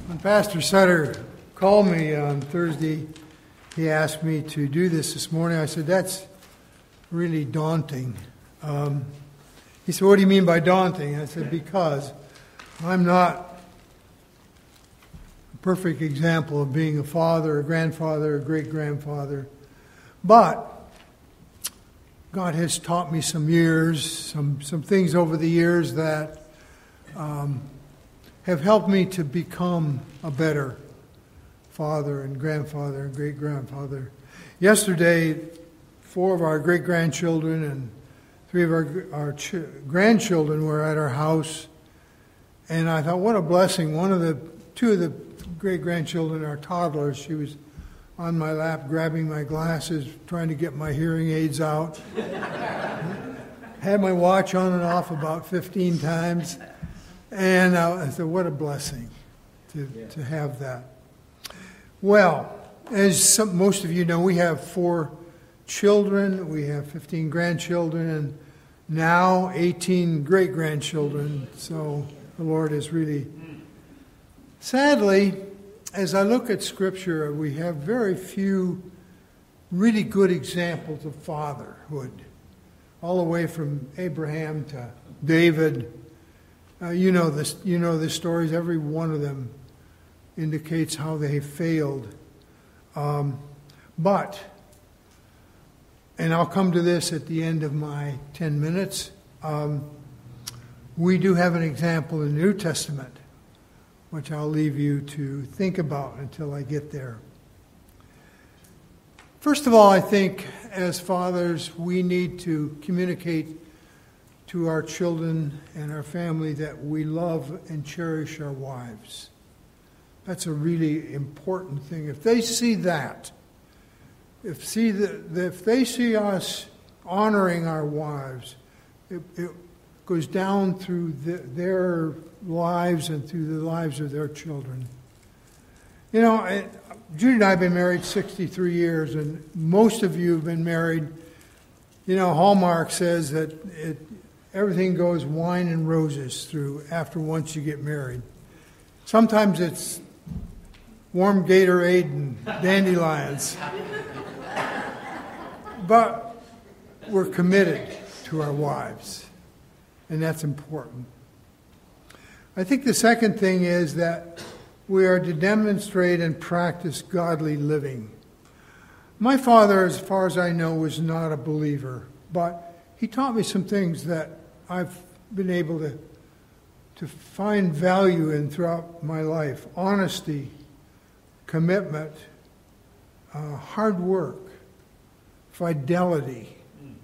When Pastor Sutter called me on Thursday, he asked me to do this morning. I said, that's really daunting. He said, what do you mean by daunting? I said, because I'm not a perfect example of being a father, a grandfather, a great-grandfather. But God has taught me some things over the years that have helped me to become a better father and grandfather and great-grandfather. Yesterday, 4 of our great-grandchildren and 3 of our grandchildren were at our house, and I thought, what a blessing. 2 of the great-grandchildren are toddlers. She was on my lap, grabbing my glasses, trying to get my hearing aids out. Had my watch on and off about 15 times. And I said, what a blessing to have that. Well, as most of you know, we have 4 children, we have 15 grandchildren, and now 18 great-grandchildren. So the Lord is really... Sadly, as I look at Scripture, we have very few really good examples of fatherhood, all the way from Abraham to David. You know the stories. Every one of them indicates how they failed. But, and I'll come to this at the end of my 10 minutes, we do have an example in the New Testament, which I'll leave you to think about until I get there. First of all, I think as fathers, we need to communicate to our children and our family that we love and cherish our wives. That's a really important thing. If they see that, if they see us honoring our wives, it goes down through their lives and through the lives of their children. You know, Judy and I have been married 63 years, and most of you have been married. You know, Hallmark says that everything goes wine and roses once you get married. Sometimes it's warm Gatorade and dandelions. But we're committed to our wives, and that's important. I think the second thing is that we are to demonstrate and practice godly living. My father, as far as I know, was not a believer, but he taught me some things that I've been able to find value in throughout my life. Honesty, commitment, hard work, fidelity,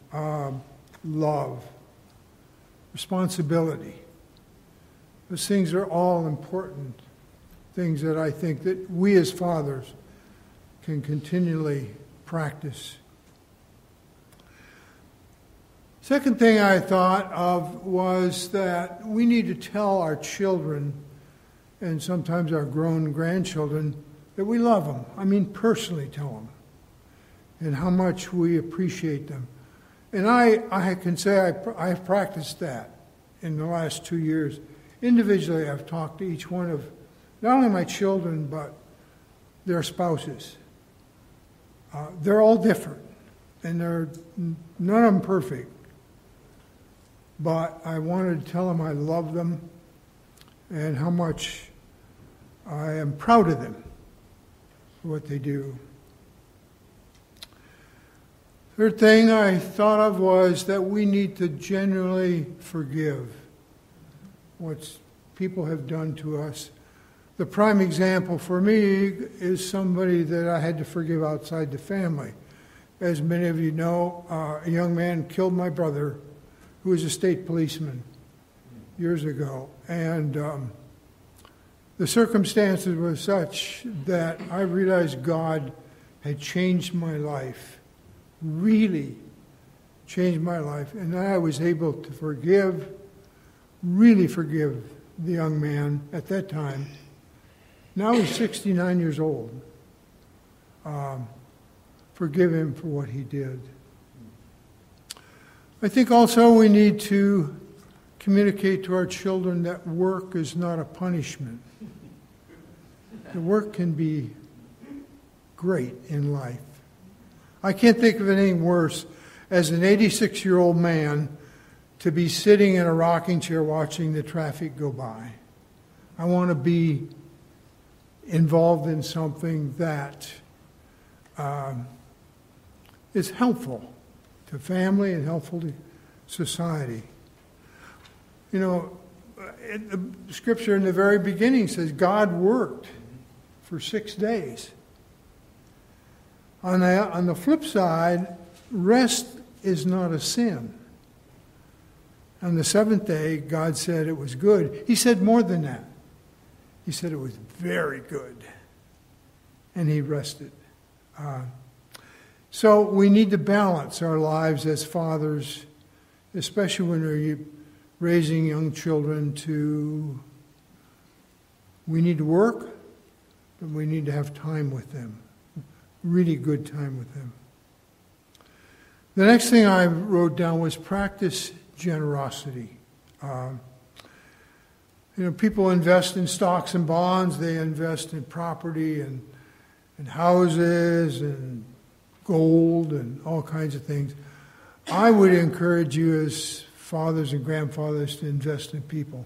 love, responsibility. Those things are all important things that I think that we as fathers can continually practice. Second thing I thought of was that we need to tell our children, and sometimes our grown grandchildren, that we love them. I mean, personally tell them, and how much we appreciate them. And I can say I've practiced that in the last 2 years. Individually, I've talked to each one of not only my children, but their spouses. They're all different, and none of them perfect. But I wanted to tell them I love them and how much I am proud of them for what they do. Third thing I thought of was that we need to genuinely forgive what people have done to us. The prime example for me is somebody that I had to forgive outside the family. As many of you know, a young man killed my brother, who was a state policeman years ago. And the circumstances were such that I realized God had changed my life, really changed my life. And I was able to really forgive the young man at that time. Now he's 69 years old. Forgive him for what he did. I think also we need to communicate to our children that work is not a punishment. The work can be great in life. I can't think of anything worse as an 86-year-old man to be sitting in a rocking chair watching the traffic go by. I want to be involved in something that is helpful to family and helpful to society. You know, the scripture in the very beginning says God worked for 6 days. On the flip side, rest is not a sin. On the seventh day, God said it was good. He said more than that. He said it was very good. And he rested. So we need to balance our lives as fathers, especially when we're raising young children we need to work, but we need to have time with them. Really good time with them. The next thing I wrote down was practice generosity. People invest in stocks and bonds. They invest in property and houses and gold and all kinds of things. I would encourage you as fathers and grandfathers to invest in people.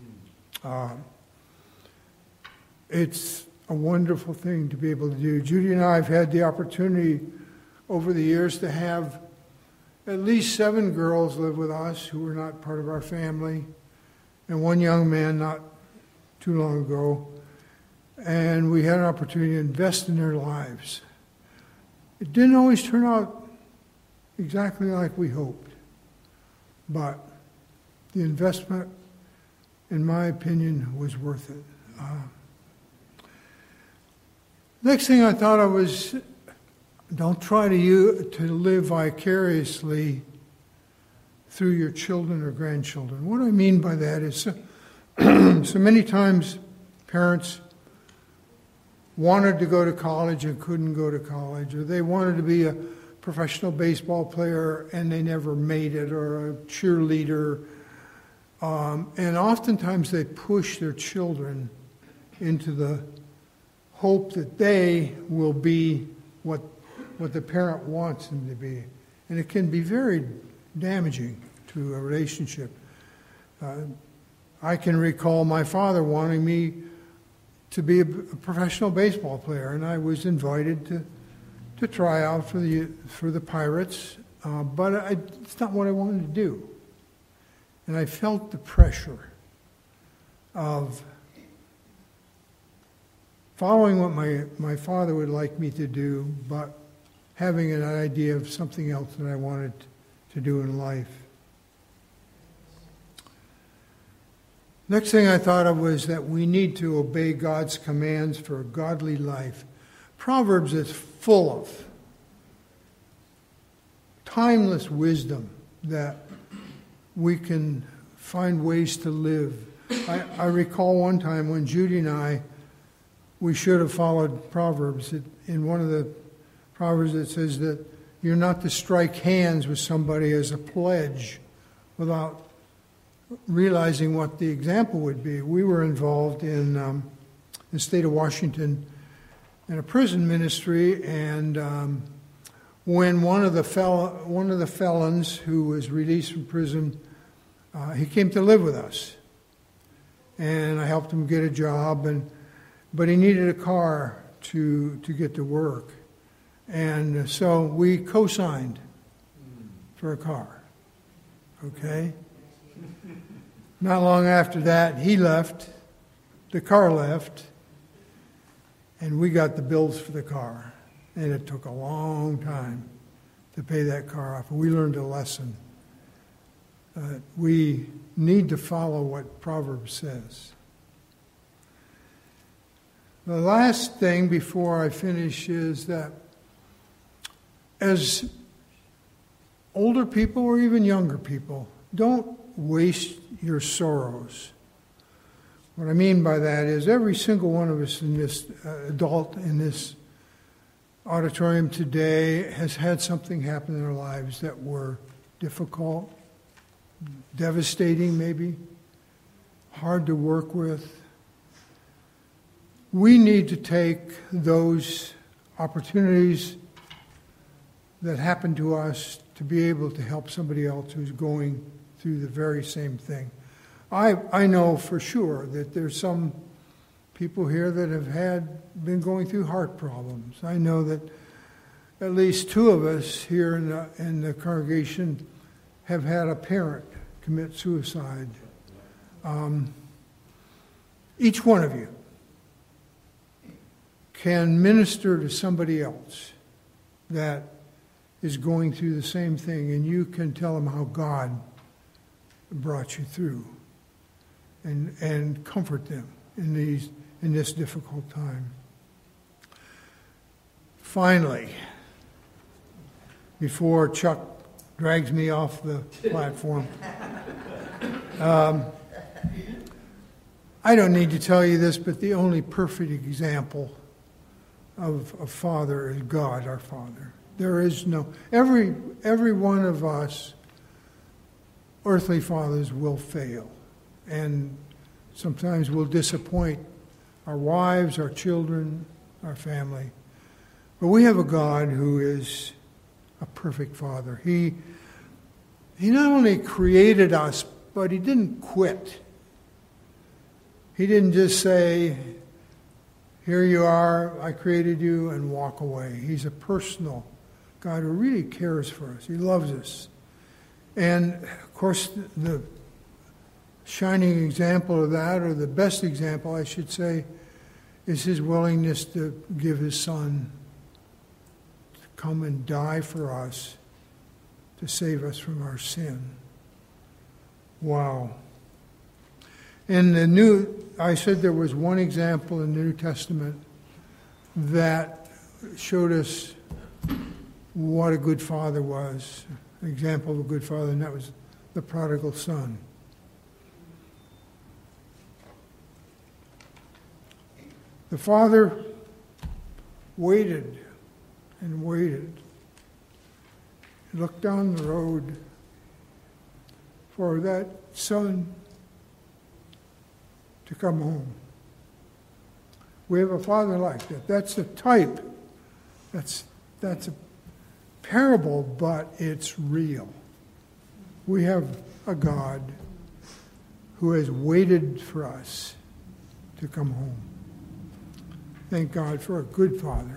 It's a wonderful thing to be able to do. Judy and I have had the opportunity over the years to have at least 7 girls live with us who were not part of our family, and 1 young man not too long ago. And we had an opportunity to invest in their lives. It didn't always turn out exactly like we hoped, but the investment, in my opinion, was worth it. Next thing I thought of was, don't try to live vicariously through your children or grandchildren. What I mean by that is, so many times parents wanted to go to college and couldn't go to college, or they wanted to be a professional baseball player and they never made it, or a cheerleader. And oftentimes they push their children into the hope that they will be what the parent wants them to be. And it can be very damaging to a relationship. I can recall my father wanting me to be a professional baseball player, and I was invited to try out for the Pirates, but it's not what I wanted to do. And I felt the pressure of following what my father would like me to do, but having an idea of something else that I wanted to do in life. Next thing I thought of was that we need to obey God's commands for a godly life. Proverbs is full of timeless wisdom that we can find ways to live. I recall one time when Judy and we should have followed Proverbs. In one of the Proverbs it says that you're not to strike hands with somebody as a pledge without realizing what the example would be. We were involved in the state of Washington in a prison ministry, and when one of the felons who was released from prison, he came to live with us, and I helped him get a job, but he needed a car to get to work, and so we co-signed for a car. Okay. Not long after that, he left, the car left, and we got the bills for the car. And it took a long time to pay that car off. We learned a lesson. We need to follow what Proverbs says. The last thing before I finish is that as older people or even younger people, don't waste your sorrows. What I mean by that is every single one of us in this adult in this auditorium today has had something happen in their lives that were difficult, devastating maybe, hard to work with. we need to take those opportunities that happen to us to be able to help somebody else who's going through the very same thing. I know for sure that there's some people here that have been going through heart problems. I know that at least two of us here in the congregation have had a parent commit suicide. Each one of you can minister to somebody else that is going through the same thing, and you can tell them how God brought you through and comfort them in this difficult time. Finally, before Chuck drags me off the platform, I don't need to tell you this, but the only perfect example of a father is God, our Father. There is no, every one of us, earthly fathers, will fail. And sometimes we'll disappoint our wives, our children, our family. But we have a God who is a perfect Father. He not only created us, but He didn't quit. He didn't just say, here you are, I created you, and walk away. He's a personal God who really cares for us. He loves us. And, of course, the shining example of that, or the best example, I should say, is His willingness to give His Son to come and die for us, to save us from our sin. Wow. I said there was one example in the New Testament that showed us what a good father was, an example of a good father, and that was the prodigal son. The father waited and waited. He looked down the road for that son to come home. We have a father like that. That's a type. That's a parable, but it's real. We have a God who has waited for us to come home. Thank God for a good father.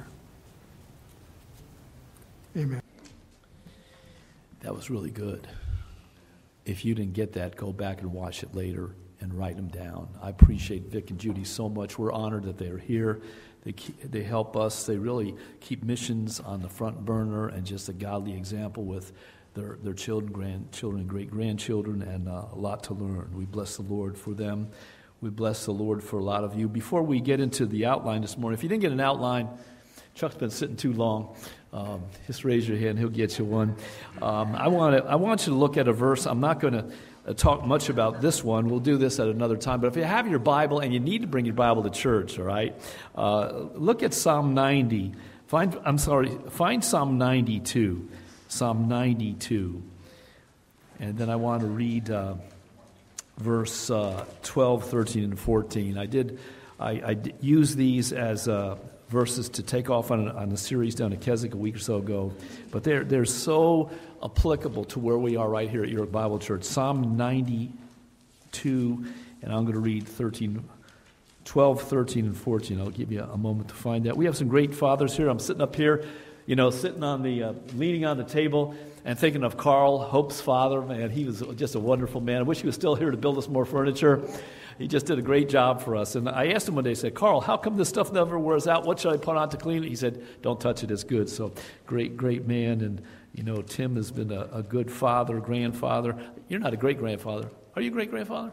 Amen. That was really good. If you didn't get that, go back and watch it later and write them down. I appreciate Vic and Judy so much. We're honored that they're here. They help us. They really keep missions on the front burner, and just a godly example with their children, grandchildren, great-grandchildren, and a lot to learn. We bless the Lord for them. We bless the Lord for a lot of you. Before we get into the outline this morning, if you didn't get an outline, Chuck's been sitting too long. Just raise your hand. He'll get you one. I want you to look at a verse. I'm not going to talk much about this one. We'll do this at another time. But if you have your Bible, and you need to bring your Bible to church, all right, look at Psalm 90. Find Psalm 92. Psalm 92. And then I want to read verse 12, 13, and 14. I use these as verses to take off on a series down at Keswick a week or so ago, but they're so applicable to where we are right here at York Bible Church. Psalm 92, and I'm going to read 12, 13, and 14. I'll give you a moment to find that. We have some great fathers here. I'm sitting up here, sitting on the, leaning on the table and thinking of Carl, Hope's father. Man, he was just a wonderful man. I wish he was still here to build us more furniture. He just did a great job for us. And I asked him one day, I said, Carl, how come this stuff never wears out? What should I put on to clean it? He said, don't touch it, it's good. So great man. And, Tim has been a good father, grandfather. You're not a great-grandfather. Are you a great-grandfather?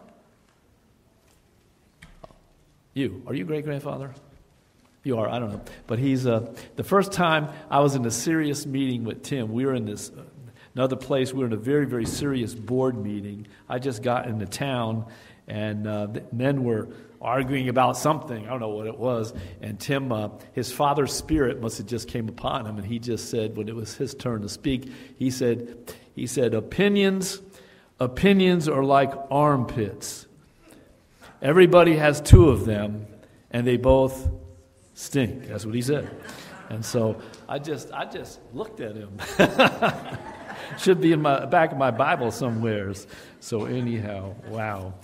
Are you a great-grandfather? You are, I don't know. But he's, the first time I was in a serious meeting with Tim, we were in this another place. We were in a very, very serious board meeting. I just got into town, and the men were arguing about something. I don't know what it was. And Tim, his father's spirit must have just came upon him, and he just said, when it was his turn to speak, he said, opinions are like armpits. Everybody has two of them, and they both stink. That's what he said. And so I just looked at him. Should be in my back of my Bible somewheres. So anyhow, wow.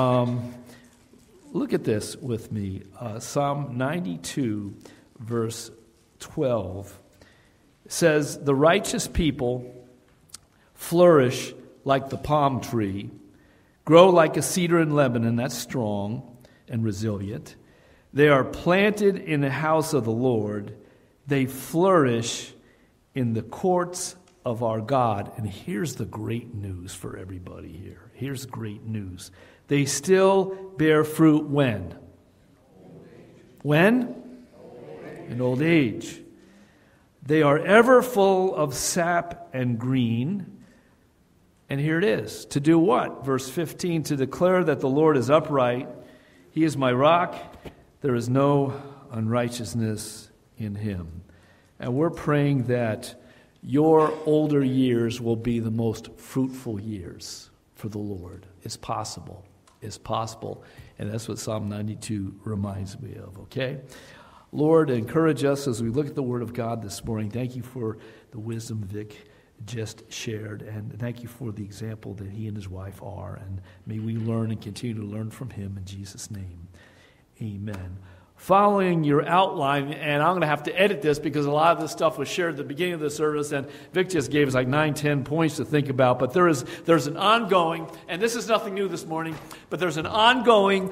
Look at this with me. Psalm 92, verse 12 says, "The righteous people flourish like the palm tree, grow like a cedar in Lebanon." That's strong and resilient. "They are planted in the house of the Lord. They flourish in the courts of our God." And here's the great news for everybody here. Here's great news. They still bear fruit when? When? In old age. "They are ever full of sap and green." And here it is. To do what? Verse 15, "To declare that the Lord is upright. He is my rock. There is no unrighteousness in him." And we're praying that your older years will be the most fruitful years for the Lord. It's possible. It's possible. And that's what Psalm 92 reminds me of, okay? Lord, encourage us as we look at the Word of God this morning. Thank you for the wisdom Vic just shared, and thank you for the example that he and his wife are. And may we learn and continue to learn from him in Jesus' name. Amen. Following your outline, and I'm going to have to edit this because a lot of this stuff was shared at the beginning of the service, and Vic just gave us like 9-10 points to think about, but there's an ongoing, and this is nothing new this morning, but there's an ongoing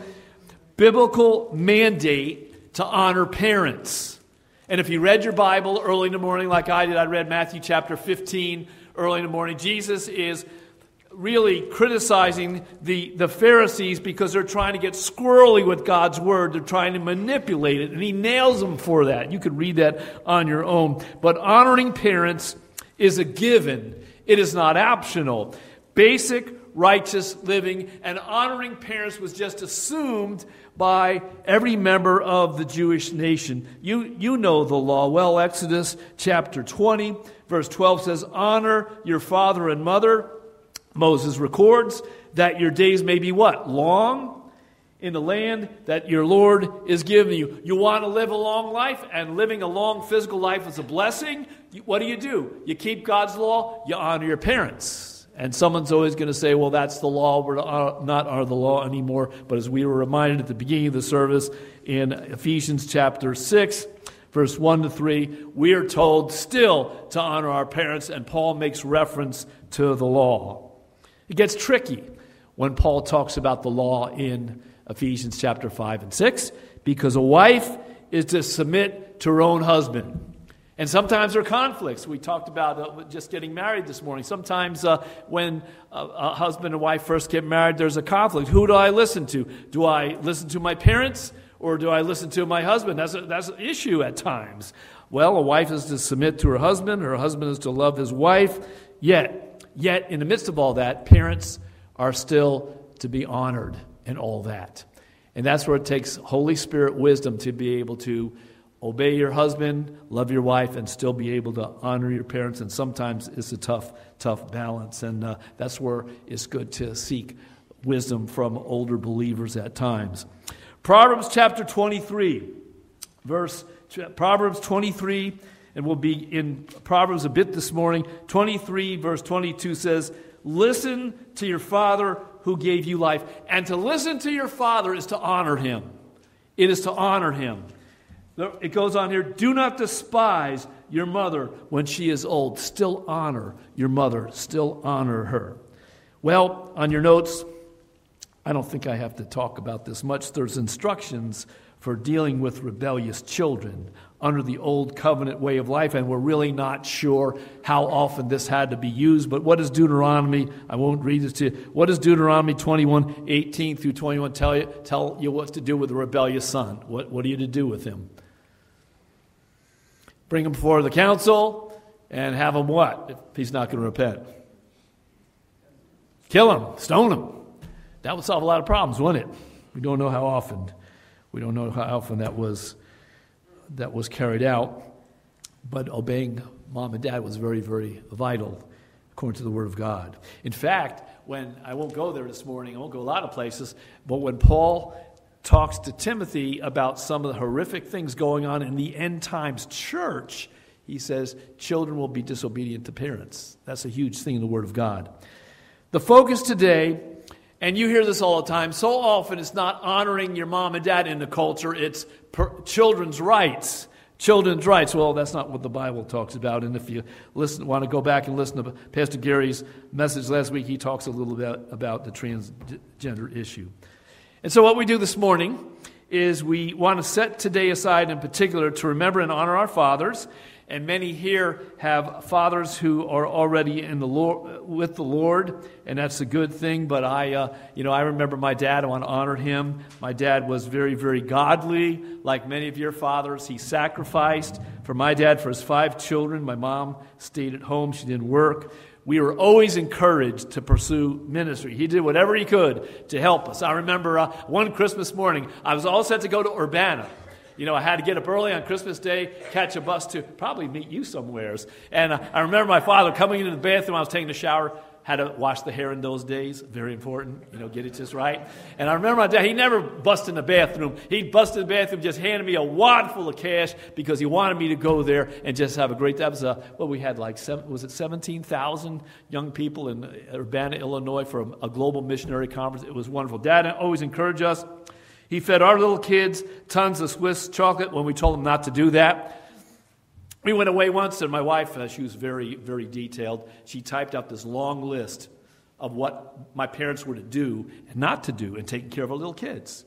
biblical mandate to honor parents. And if you read your Bible early in the morning like I did, I read Matthew chapter 15 early in the morning, Jesus is really criticizing the Pharisees because they're trying to get squirrely with God's word. They're trying to manipulate it, and he nails them for that. You could read that on your own. But honoring parents is a given. It is not optional. Basic righteous living and honoring parents was just assumed by every member of the Jewish nation. You know the law well. Exodus chapter 20, verse 12 says, "Honor your father and mother." Moses records that your days may be what? Long in the land that your Lord is giving you. You want to live a long life, and living a long physical life is a blessing. What do? You keep God's law, you honor your parents. And someone's always going to say, well, that's the law. We're not under the law anymore. But as we were reminded at the beginning of the service in Ephesians chapter 6, verse 1 to 3, we are told still to honor our parents, and Paul makes reference to the law. It gets tricky when Paul talks about the law in Ephesians chapter 5 and 6, because a wife is to submit to her own husband. And sometimes there are conflicts. We talked about just getting married this morning. Sometimes when a husband and wife first get married, there's a conflict. Who do I listen to? Do I listen to my parents or do I listen to my husband? That's an issue at times. Well, a wife is to submit to her husband is to love his wife. Yet, in the midst of all that, parents are still to be honored in all that. And that's where it takes Holy Spirit wisdom to be able to obey your husband, love your wife, and still be able to honor your parents. And sometimes it's a tough balance. And that's where it's good to seek wisdom from older believers at times. Proverbs chapter 23, Proverbs 23, and we'll be in Proverbs a bit this morning. 23, verse 22 says, "Listen to your father who gave you life." And to listen to your father is to honor him. It is to honor him. It goes on here, "Do not despise your mother when she is old." Still honor your mother. Still honor her. Well, on your notes, I don't think I have to talk about this much. There's instructions for dealing with rebellious children under the old covenant way of life, and we're really not sure how often this had to be used. But what does Deuteronomy, I won't read this to you, what does Deuteronomy 21:18 through 21 tell you what to do with a rebellious son? What are you to do with him? Bring him before the council and have him what if he's not going to repent? Kill him, stone him. That would solve a lot of problems, wouldn't it? We don't know how often. We don't know how often that was carried out. But obeying mom and dad was very, very vital, according to the Word of God. In fact, I won't go there this morning, I won't go a lot of places, but when Paul talks to Timothy about some of the horrific things going on in the end times church, he says children will be disobedient to parents. That's a huge thing in the Word of God. The focus today, and you hear this all the time, so often it's not honoring your mom and dad in the culture, it's children's rights. Children's rights. Well, that's not what the Bible talks about. And if you want to go back and listen to Pastor Gary's message last week, he talks a little bit about the transgender issue. And so what we do this morning is we want to set today aside in particular to remember and honor our fathers. And many here have fathers who are already in the Lord, with the Lord, and that's a good thing. But I remember my dad. I want to honor him. My dad was very, very godly, like many of your fathers. He sacrificed for my dad for his 5 children. My mom stayed at home; she didn't work. We were always encouraged to pursue ministry. He did whatever he could to help us. I remember one Christmas morning, I was all set to go to Urbana. I had to get up early on Christmas Day, catch a bus to probably meet you somewheres. And I remember my father coming into the bathroom. I was taking a shower, had to wash the hair in those days. Very important, get it just right. And I remember my dad, he never busted in the bathroom. He busted in the bathroom, just handed me a wad full of cash because he wanted me to go there and just have a great day. That was, we had 17,000 young people in Urbana, Illinois for a global missionary conference. It was wonderful. Dad always encouraged us. He fed our little kids tons of Swiss chocolate when we told them not to do that. We went away once, and my wife, she was very, very detailed. She typed out this long list of what my parents were to do and not to do in taking care of our little kids,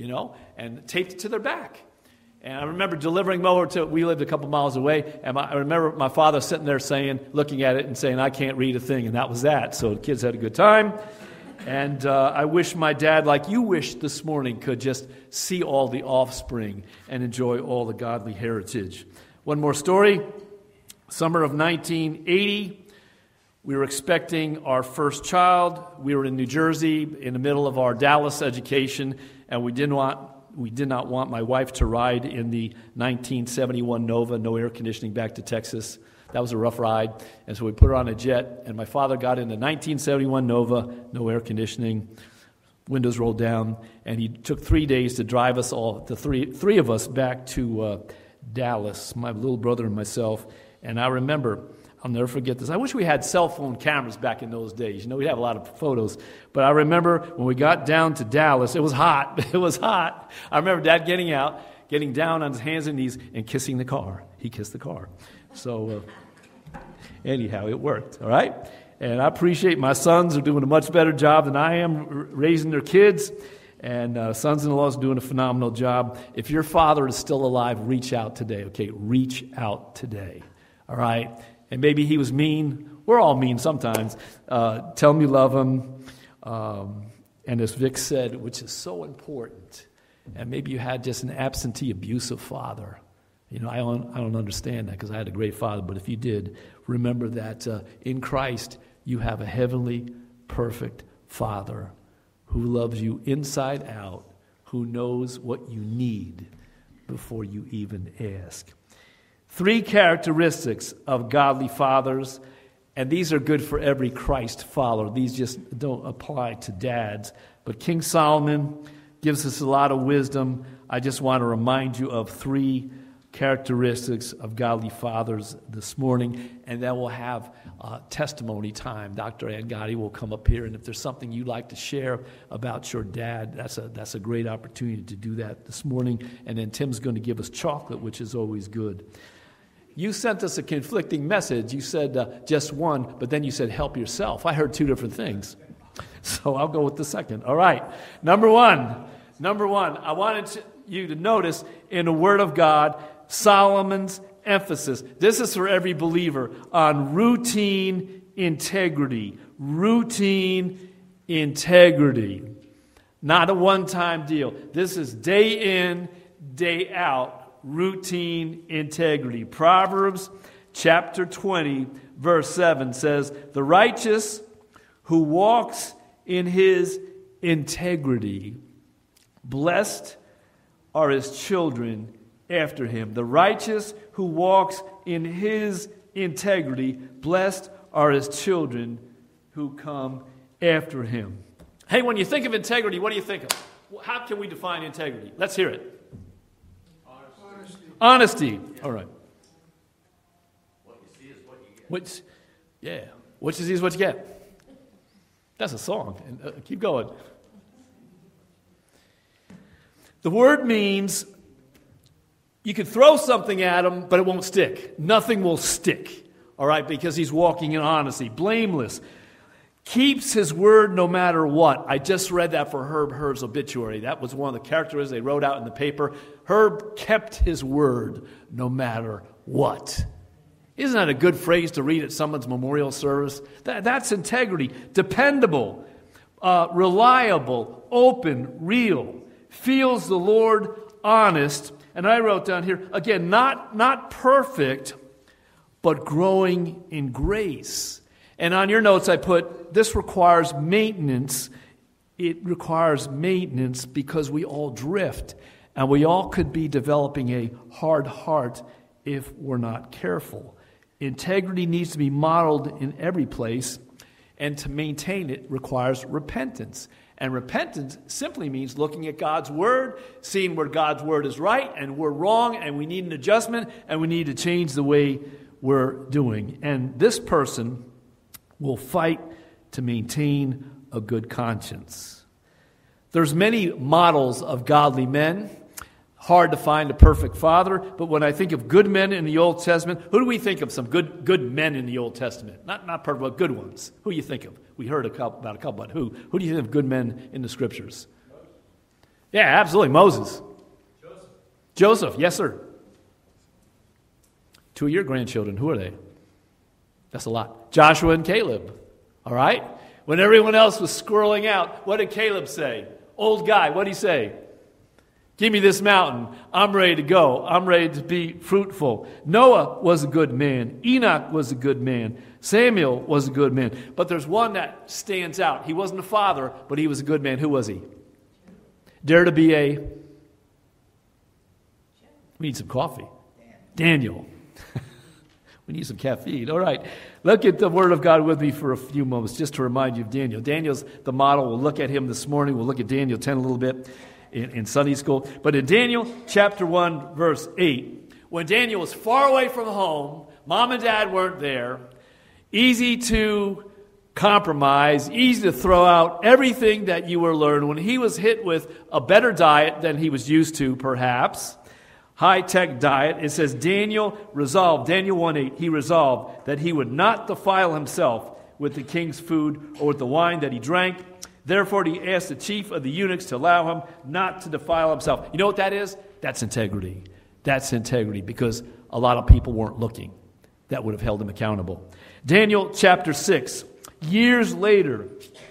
and taped it to their back. And I remember delivering them over to, we lived a couple miles away, and I remember my father sitting there looking at it and saying, I can't read a thing, and that was that. So the kids had a good time. And I wish my dad, like you wish this morning, could just see all the offspring and enjoy all the godly heritage. One more story. Summer of 1980, we were expecting our first child. We were in New Jersey in the middle of our Dallas education, and we did not want my wife to ride in the 1971 Nova, no air conditioning, back to Texas. That was a rough ride, and so we put her on a jet, and my father got in the 1971 Nova, no air conditioning, windows rolled down, and he took 3 days to drive us all, the three of us, back to Dallas, my little brother and myself. And I remember, I'll never forget this. I wish we had cell phone cameras back in those days. We'd have a lot of photos. But I remember when we got down to Dallas, it was hot. It was hot. I remember Dad getting down on his hands and knees and kissing the car. He kissed the car. So anyhow, it worked, all right? And I appreciate my sons are doing a much better job than I am raising their kids. And sons-in-laws are doing a phenomenal job. If your father is still alive, reach out today, okay? Reach out today, all right? And maybe he was mean. We're all mean sometimes. Tell him you love him. And as Vic said, which is so important, and maybe you had just an absentee, abusive father. I don't understand that because I had a great father. But if you did, remember that in Christ you have a heavenly, perfect Father who loves you inside out, who knows what you need before you even ask. 3 characteristics of godly fathers, and these are good for every Christ follower. These just don't apply to dads. But King Solomon gives us a lot of wisdom. I just want to remind you of 3 characteristics of godly fathers this morning, and then we'll have testimony time. Dr. Ann Gotti will come up here, and if there's something you'd like to share about your dad, that's a great opportunity to do that this morning. And then Tim's going to give us chocolate, which is always good. You sent us a conflicting message. You said just one, but then you said help yourself. I heard 2 different things, so I'll go with the second. All right, number one, I wanted you to notice in the Word of God Solomon's emphasis. This is for every believer on routine integrity. Routine integrity. Not a one-time deal. This is day in, day out. Routine integrity. Proverbs chapter 20, verse 7 says, "The righteous who walks in his integrity, blessed are his children after him." The righteous who walks in his integrity, blessed are his children who come after him. Hey, when you think of integrity, what do you think of? How can we define integrity? Let's hear it. Honesty. All right. What you see is what you get. What you see is what you get. That's a song. And, keep going. The word means you can throw something at him, but it won't stick. Nothing will stick. All right, because he's walking in honesty. Blameless. Keeps his word no matter what. I just read that for Herb's obituary. That was one of the characteristics they wrote out in the paper. Herb kept his word no matter what. Isn't that a good phrase to read at someone's memorial service? That's integrity. Dependable, reliable, open, real. Feels the Lord, honest. And I wrote down here, again, not perfect, but growing in grace. And on your notes I put, this requires maintenance. It requires maintenance because we all drift. And we all could be developing a hard heart if we're not careful. Integrity needs to be modeled in every place. And to maintain it requires repentance. And repentance simply means looking at God's word, seeing where God's word is right and we're wrong and we need an adjustment and we need to change the way we're doing. And this person will fight to maintain a good conscience. There's many models of godly men. Hard to find a perfect father, but when I think of good men in the Old Testament, who do we think of? Some good men in the Old Testament. Not perfect, but good ones. Who do you think of? We heard about a couple, but who? Who do you think of good men in the Scriptures? Yeah, absolutely. Moses. Joseph, yes, sir. 2 of your grandchildren, who are they? That's a lot. Joshua and Caleb, all right? When everyone else was squirreling out, what did Caleb say? Old guy, what did he say? Give me this mountain. I'm ready to go. I'm ready to be fruitful. Noah was a good man. Enoch was a good man. Samuel was a good man. But there's one that stands out. He wasn't a father, but he was a good man. Who was he? Dare to be a... We need some coffee. Daniel. We need some caffeine. All right. Look at the Word of God with me for a few moments just to remind you of Daniel. Daniel's the model. We'll look at him this morning. We'll look at Daniel 10 a little bit in Sunday school. But in Daniel chapter 1, verse 8, when Daniel was far away from home, mom and dad weren't there, easy to compromise, easy to throw out everything that you were learned, when he was hit with a better diet than he was used to, perhaps, high-tech diet, it says Daniel resolved, Daniel 1:8, he resolved that he would not defile himself with the king's food or with the wine that he drank. Therefore, he asked the chief of the eunuchs to allow him not to defile himself. You know what that is? That's integrity. That's integrity, because a lot of people weren't looking. That would have held him accountable. Daniel chapter 6, years later,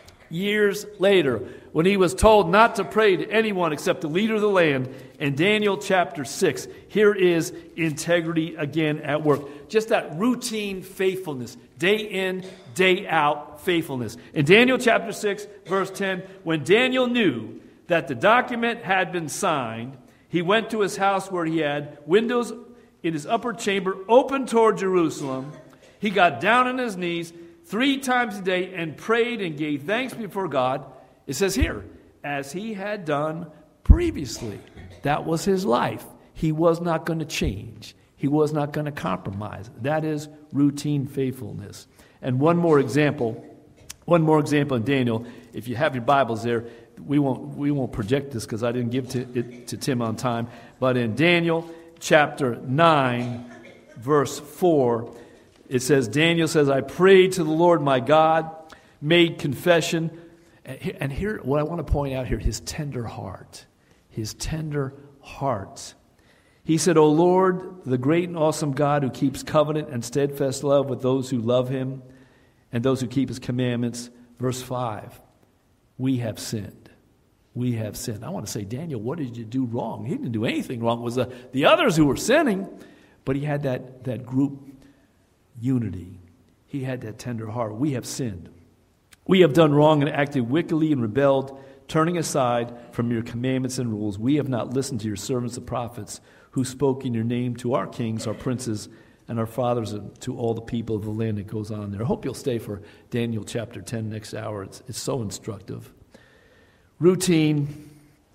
when he was told not to pray to anyone except the leader of the land, in Daniel chapter 6, here is integrity again at work. Just that routine faithfulness, day in, day out faithfulness. In Daniel chapter 6, verse 10, when Daniel knew that the document had been signed, he went to his house where he had windows in his upper chamber open toward Jerusalem. He got down on his knees 3 times a day and prayed and gave thanks before God. It says here, as he had done previously. That was his life. He was not going to change. He was not going to compromise. That is routine faithfulness. And one more example in Daniel. If you have your Bibles there, we won't project this because I didn't give it to Tim on time. But in Daniel chapter 9, verse 4, it says, Daniel says, I prayed to the Lord my God, made confession. And here, what I want to point out here, his tender heart. His tender heart. He said, O Lord, the great and awesome God who keeps covenant and steadfast love with those who love him and those who keep his commandments. Verse 5, we have sinned. We have sinned. I want to say, Daniel, what did you do wrong? He didn't do anything wrong. It was the others who were sinning, but he had that group unity. He had that tender heart. We have sinned. We have done wrong and acted wickedly and rebelled, turning aside from your commandments and rules. We have not listened to your servants, the prophets, who spoke in your name to our kings, our princes, and our fathers, and to all the people of the land. That goes on there. I hope you'll stay for Daniel chapter 10 next hour. It's so instructive. Routine,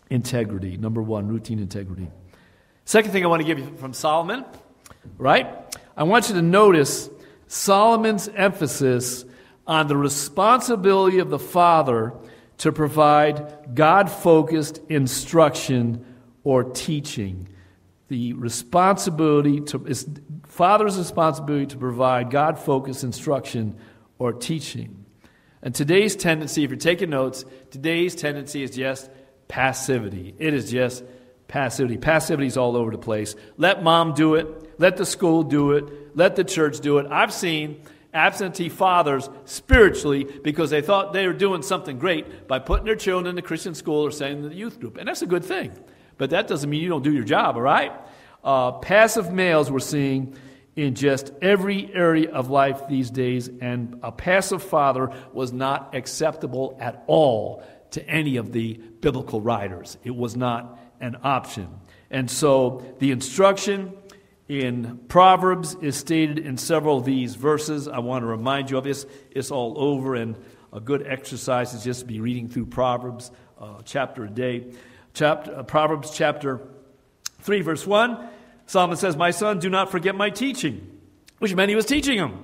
integrity. Number one, routine integrity. Second thing I want to give you from Solomon, right? I want you to notice Solomon's emphasis on the responsibility of the father to provide God-focused instruction or teaching. The responsibility is father's responsibility to provide God-focused instruction or teaching. And today's tendency, if you're taking notes, today's tendency is just passivity. It is just passivity. Passivity is all over the place. Let mom do it. Let the school do it. Let the church do it. I've seen absentee fathers spiritually because they thought they were doing something great by putting their children in the Christian school or sending them to the youth group. And that's a good thing. But that doesn't mean you don't do your job, all right? Passive males we're seeing in just every area of life these days, and a passive father was not acceptable at all to any of the biblical writers. It was not an option. And so the instruction in Proverbs is stated in several of these verses. I want to remind you of this. It's all over, and a good exercise is just to be reading through Proverbs chapter a day. Proverbs chapter 3, verse 1, Solomon says, "My son, do not forget my teaching," which meant he was teaching him.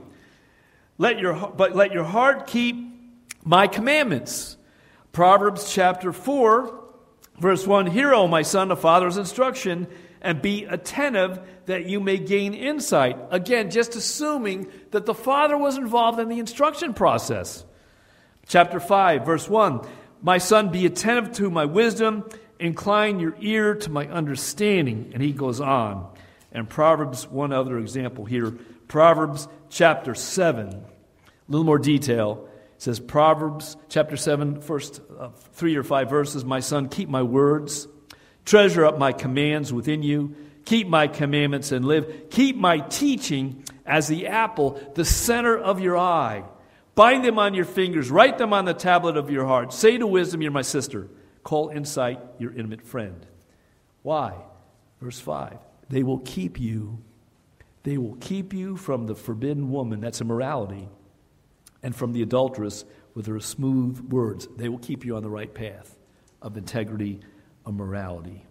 Let your heart keep my commandments. Proverbs chapter 4, verse 1, "Hear, O my son, the father's instruction, and be attentive that you may gain insight." Again, just assuming that the father was involved in the instruction process. Chapter 5, verse 1, "My son, be attentive to my wisdom, incline your ear to my understanding." And he goes on. And Proverbs, one other example here, Proverbs chapter 7, a little more detail. It says, Proverbs chapter 7, first 3 or 5 verses, "My son, keep my words, treasure up my commands within you, keep my commandments and live, keep my teaching as the apple, the center of your eye. Bind them on your fingers, write them on the tablet of your heart. Say to wisdom, you're my sister. Call insight your intimate friend." Why? Verse 5, "They will keep you. They will keep you from the forbidden woman," that's immorality, "and from the adulteress with her smooth words." They will keep you on the right path of integrity, of morality.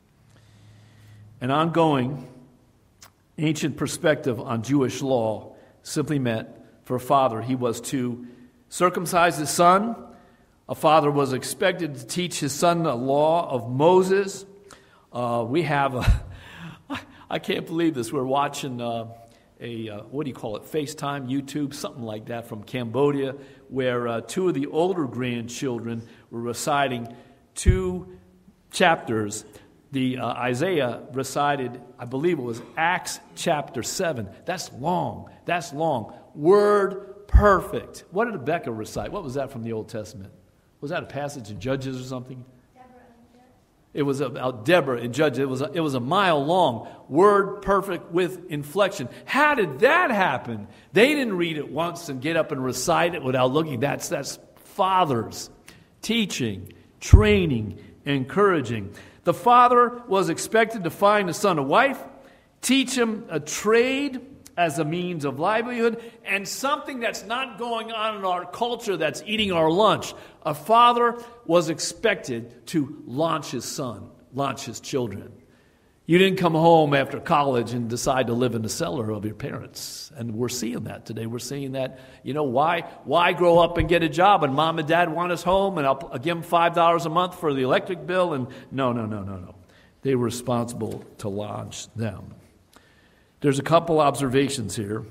An ongoing ancient perspective on Jewish law simply meant for a father, he was to circumcise his son. A father was expected to teach his son the law of Moses. We have I can't believe this. We're watching what do you call it, FaceTime, YouTube, something like that from Cambodia, where two of the older grandchildren were reciting 2 chapters. Isaiah recited, I believe it was Acts chapter 7. That's long. That's long. Word perfect. What did Rebecca recite? What was that from the Old Testament? Was that a passage in Judges or something? It was about Deborah in Judges. It was a mile long. Word perfect with inflection. How did that happen? They didn't read it once and get up and recite it without looking. That's fathers teaching, training, encouraging. The father was expected to find the son a wife, teach him a trade as a means of livelihood, and something that's not going on in our culture that's eating our lunch. A father was expected to launch his son, launch his children. You didn't come home after college and decide to live in the cellar of your parents. And we're seeing that today. We're seeing that, why grow up and get a job and mom and dad want us home and I'll give them $5 a month for the electric bill? And no. They were responsible to launch them. There's a couple observations here.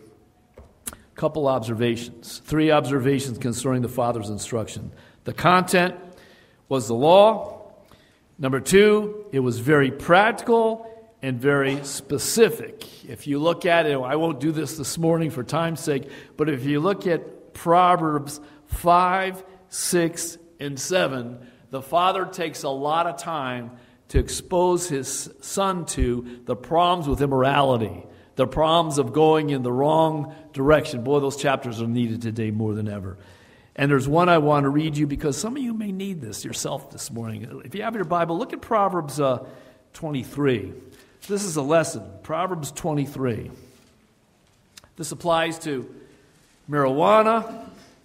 3 observations concerning the father's instruction. The content was the law. Number 2, it was very practical and very specific. If you look at it, I won't do this morning for time's sake, but if you look at Proverbs 5, 6, and 7, the father takes a lot of time to expose his son to the problems with immorality, the problems of going in the wrong direction. Boy, those chapters are needed today more than ever. And there's one I want to read you because some of you may need this yourself this morning. If you have your Bible, look at Proverbs 23. This is a lesson. Proverbs 23. This applies to marijuana.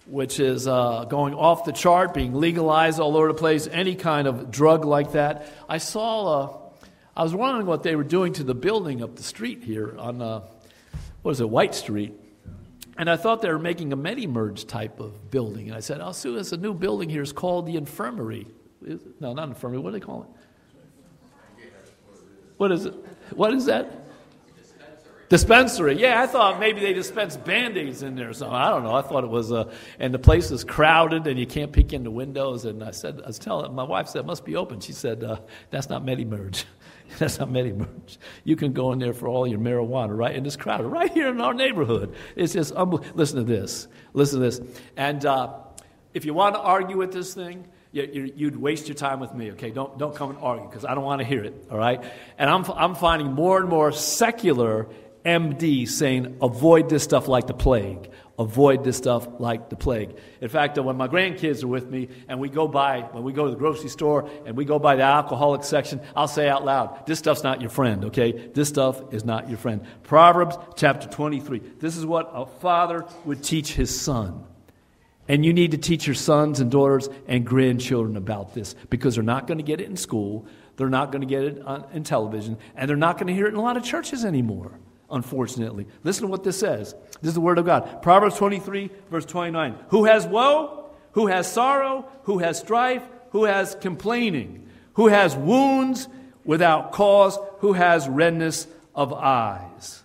which is going off the chart, being legalized all over the place, any kind of drug like that. I was wondering what they were doing to the building up the street here on, White Street. And I thought they were making a Medi-Merge type of building. And I said, Sue, there's a new building here. It's called the Infirmary. No, not Infirmary. What do they call it? What is it? What is that? Dispensary. Yeah, I thought maybe they dispense Band-Aids in there or something. I don't know. I thought it was, and the place is crowded and you can't peek in the windows. And I was telling, my wife said, it must be open. She said, that's not Medi-Merge. That's not Medi-Merge. You can go in there for all your marijuana, right? And it's crowded right here in our neighborhood. It's just unbelievable. Listen to this. And if you want to argue with this thing, you'd waste your time with me, okay? Don't come and argue because I don't want to hear it, all right? And I'm finding more and more secular MD saying, avoid this stuff like the plague. Avoid this stuff like the plague. In fact, when my grandkids are with me and when we go to the grocery store and we go by the alcoholic section, I'll say out loud, this stuff's not your friend, okay? This stuff is not your friend. Proverbs chapter 23. This is what a father would teach his son. And you need to teach your sons and daughters and grandchildren about this because they're not going to get it in school, they're not going to get it in television, and they're not going to hear it in a lot of churches anymore. Unfortunately. Listen to what this says. This is the word of God. Proverbs 23, verse 29. Who has woe? Who has sorrow? Who has strife? Who has complaining? Who has wounds without cause? Who has redness of eyes?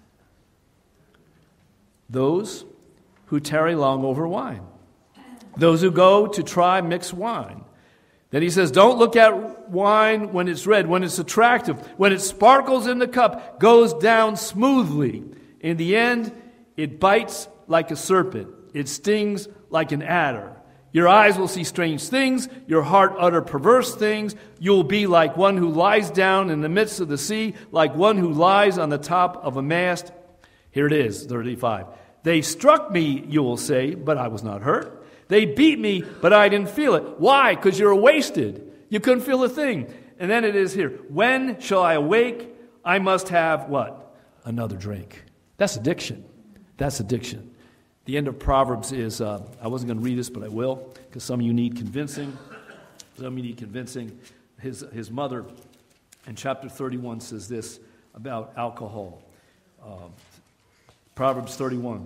Those who tarry long over wine. Those who go to try mixed wine. Then he says, don't look at wine when it's red, when it's attractive, when it sparkles in the cup, goes down smoothly. In the end, it bites like a serpent. It stings like an adder. Your eyes will see strange things. Your heart utter perverse things. You'll be like one who lies down in the midst of the sea, like one who lies on the top of a mast. Here it is, 35. They struck me, you will say, but I was not hurt. They beat me, but I didn't feel it. Why? Because you're wasted. You couldn't feel a thing. And then it is here. When shall I awake? I must have what? Another drink. That's addiction. That's addiction. The end of Proverbs is, I wasn't going to read this, but I will, because some of you need convincing. Some of you need convincing. His mother in chapter 31 says this about alcohol. Proverbs 31.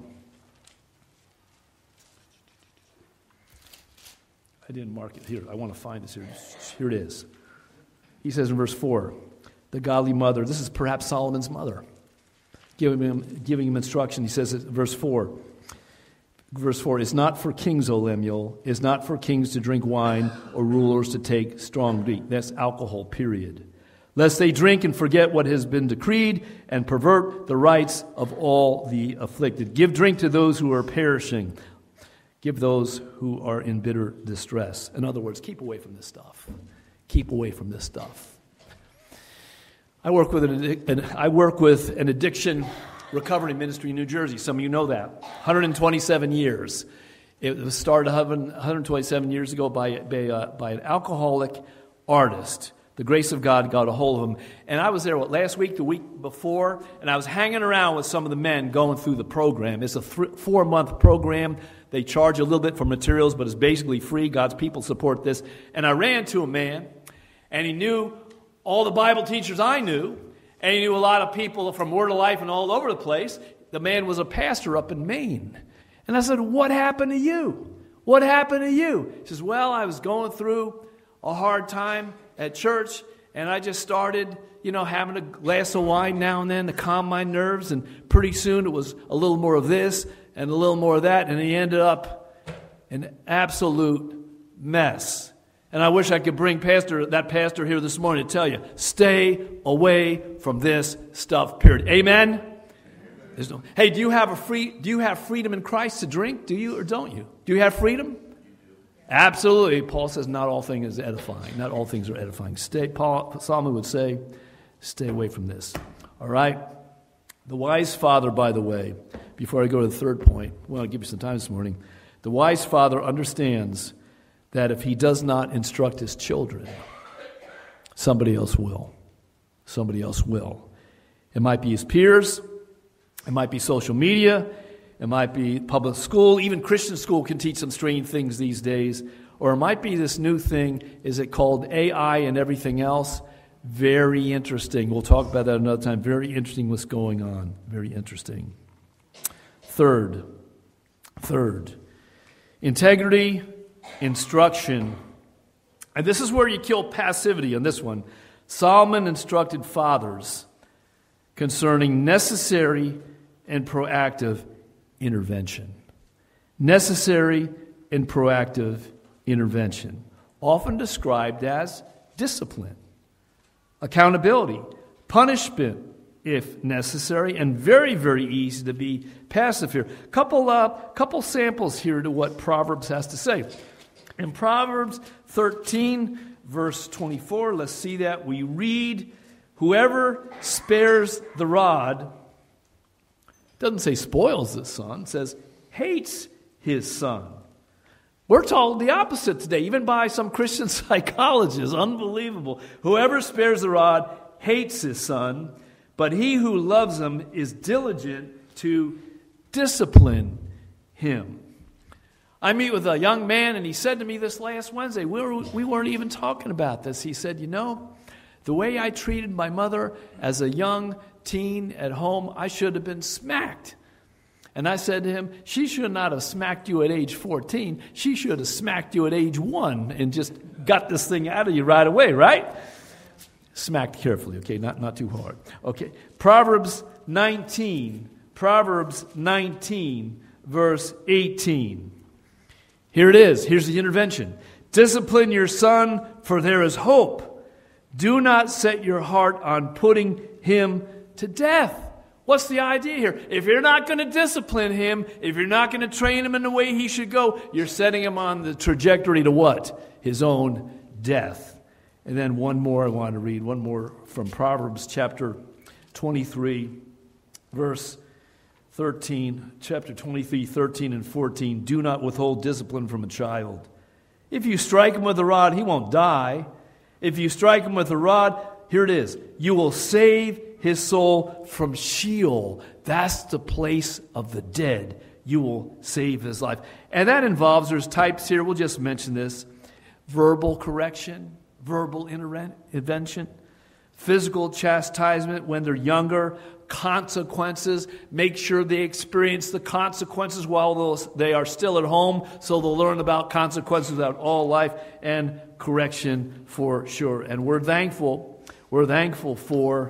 I didn't mark it here. I want to find this here. Here it is. He says in verse 4, the godly mother, this is perhaps Solomon's mother, giving him instruction. He says in verse 4, it's not for kings, O Lemuel, it's not for kings to drink wine or rulers to take strong drink. That's alcohol, period. Lest they drink and forget what has been decreed and pervert the rights of all the afflicted. Give drink to those who are perishing. Give those who are in bitter distress. In other words, keep away from this stuff. Keep away from this stuff. I work with an addiction recovery ministry in New Jersey. Some of you know that. 127 years. It was started 127 years ago by an alcoholic artist. The grace of God got a hold of him. And I was there, last week, the week before, and I was hanging around with some of the men going through the program. It's a 4-month program. They charge a little bit for materials, but it's basically free. God's people support this. And I ran to a man, and he knew all the Bible teachers I knew, and he knew a lot of people from Word of Life and all over the place. The man was a pastor up in Maine. And I said, what happened to you? What happened to you? He says, well, I was going through a hard time at church, and I just started, having a glass of wine now and then to calm my nerves, and pretty soon it was a little more of this and a little more of that, and he ended up an absolute mess. And I wish I could bring that pastor here this morning to tell you, stay away from this stuff, period. Amen? Hey, do you have freedom in Christ to drink? Do you or don't you? Do you have freedom? Absolutely. Paul says not all things is edifying. Not all things are edifying. Solomon would say, stay away from this. All right? The wise father, by the way, before I go to the third point, I want to give you some time this morning. The wise father understands that if he does not instruct his children, somebody else will. Somebody else will. It might be his peers. It might be social media. It might be public school. Even Christian school can teach some strange things these days. Or it might be this new thing, is it called AI and everything else? Very interesting. We'll talk about that another time. Very interesting what's going on. Very interesting. Third, integrity, instruction. And this is where you kill passivity on this one. Solomon instructed fathers concerning necessary and proactive intervention. Necessary and proactive intervention, often described as discipline, accountability, punishment if necessary, and very, very easy to be passive here. Couple samples here to what Proverbs has to say. In Proverbs 13, verse 24, let's see that. We read, whoever spares the rod, doesn't say spoils the son, it says hates his son. We're told the opposite today, even by some Christian psychologists. Unbelievable. Whoever spares the rod hates his son, but he who loves him is diligent to discipline him. I meet with a young man, and he said to me this last Wednesday, we weren't even talking about this. He said, the way I treated my mother as a young teen at home, I should have been smacked. And I said to him, she should not have smacked you at age 14. She should have smacked you at age 1 and just got this thing out of you right away, right? Smacked carefully, okay, not too hard. Okay, Proverbs 19, verse 18. Here it is. Here's the intervention. Discipline your son, for there is hope. Do not set your heart on putting him to death. What's the idea here? If you're not going to discipline him, if you're not going to train him in the way he should go, you're setting him on the trajectory to what? His own death. And then one more I want to read, one more from Proverbs chapter 23, verse 13, chapter 23, 13 and 14. Do not withhold discipline from a child. If you strike him with a rod, he won't die. If you strike him with a rod, here it is, you will save his soul from Sheol. That's the place of the dead. You will save his life. And that involves, there's types here, we'll just mention this, verbal correction, verbal intervention, physical chastisement when they're younger, consequences, make sure they experience the consequences while they are still at home, so they'll learn about consequences throughout all life, and correction for sure. And we're thankful for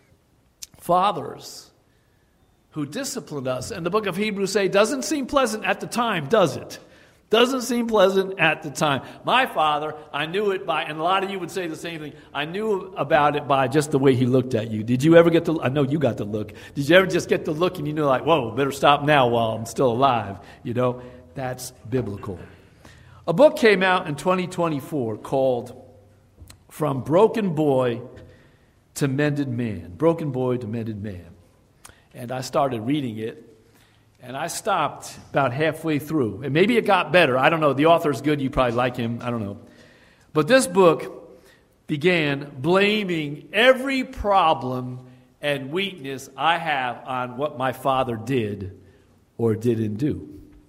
fathers who disciplined us. And the book of Hebrews say, doesn't seem pleasant at the time, does it? Doesn't seem pleasant at the time. My father, I knew it by, and a lot of you would say the same thing, I knew about it by just the way he looked at you. Did you ever get I know you got the look. Did you ever just get the look and you knew like, whoa, better stop now while I'm still alive? That's biblical. A book came out in 2024 called From Broken Boy to Mended Man. Broken Boy to Mended Man. And I started reading it. And I stopped about halfway through. And maybe it got better. I don't know. The author's good. You probably like him. I don't know. But this book began blaming every problem and weakness I have on what my father did or didn't do.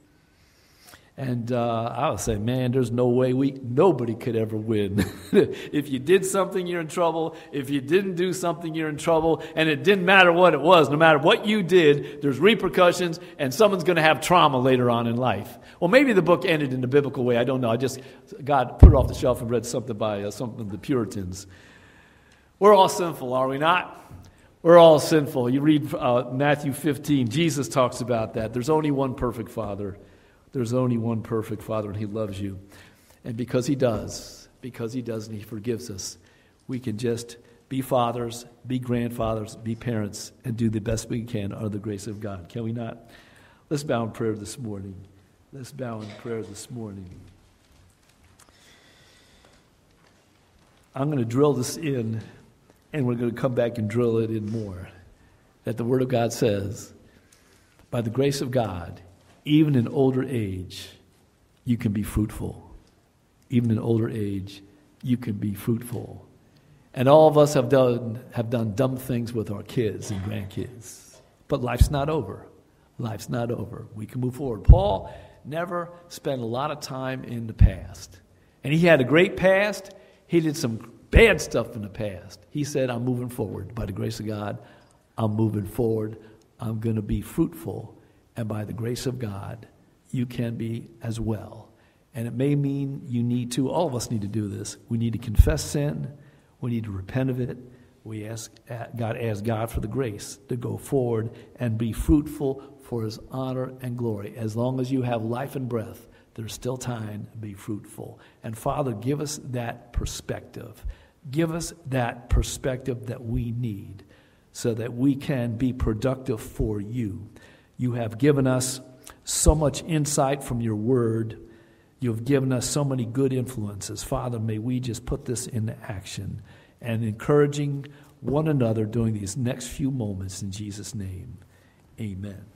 And I was saying, man, there's no way nobody could ever win. If you did something, you're in trouble. If you didn't do something, you're in trouble. And it didn't matter what it was. No matter what you did, there's repercussions, and someone's going to have trauma later on in life. Well, maybe the book ended in the biblical way. I don't know. God put it off the shelf and read something by some of the Puritans. We're all sinful, are we not? We're all sinful. You read Matthew 15. Jesus talks about that. There's only one perfect Father. There's only one perfect Father, and He loves you. And because He does, and He forgives us, we can just be fathers, be grandfathers, be parents, and do the best we can under the grace of God. Can we not? Let's bow in prayer this morning. I'm going to drill this in, and we're going to come back and drill it in more. That the Word of God says, by the grace of God, even in older age, you can be fruitful. Even in older age, you can be fruitful. And all of us have done dumb things with our kids and grandkids. But life's not over. Life's not over. We can move forward. Paul never spent a lot of time in the past. And he had a great past. He did some bad stuff in the past. He said, I'm moving forward. By the grace of God, I'm moving forward. I'm going to be fruitful. And by the grace of God, you can be as well. And it may mean you need to, all of us need to do this. We need to confess sin. We need to repent of it. We ask God for the grace to go forward and be fruitful for his honor and glory. As long as you have life and breath, there's still time to be fruitful. And Father, give us that perspective. Give us that perspective that we need so that we can be productive for you. You have given us so much insight from your word. You've given us so many good influences. Father, may we just put this into action and encouraging one another during these next few moments in Jesus' name. Amen.